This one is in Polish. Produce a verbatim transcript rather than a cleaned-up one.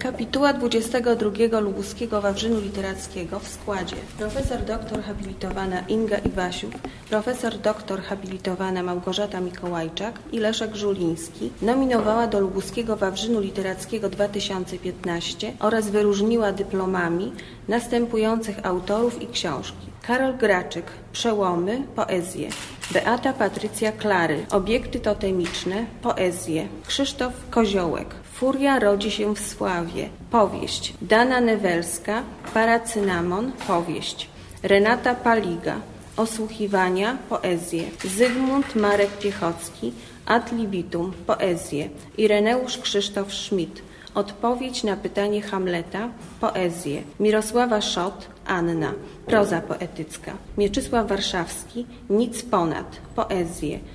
Kapituła dwudziestego drugiego Lubuskiego Wawrzynu Literackiego w składzie profesor doktor habilitowana Inga Iwasiuk, profesor doktor habilitowana Małgorzata Mikołajczak i Leszek Żuliński nominowała do Lubuskiego Wawrzynu Literackiego dwa tysiące piętnaście oraz wyróżniła dyplomami następujących autorów i książki: Karol Graczyk, Przełomy, poezję; Beata Patrycja Klary, Obiekty totemiczne, poezję; Krzysztof Koziołek, Furia rodzi się w sławie, powieść; Dana Newelska, Paracynamon, powieść; Renata Paliga, Osłuchiwania, poezję; Zygmunt Marek Piechocki, Ad libitum, poezję; Ireneusz Krzysztof Schmidt, Odpowiedź na pytanie Hamleta, poezję; Mirosława Szot, Anna, proza poetycka; Mieczysław Warszawski, Nic ponad, poezję;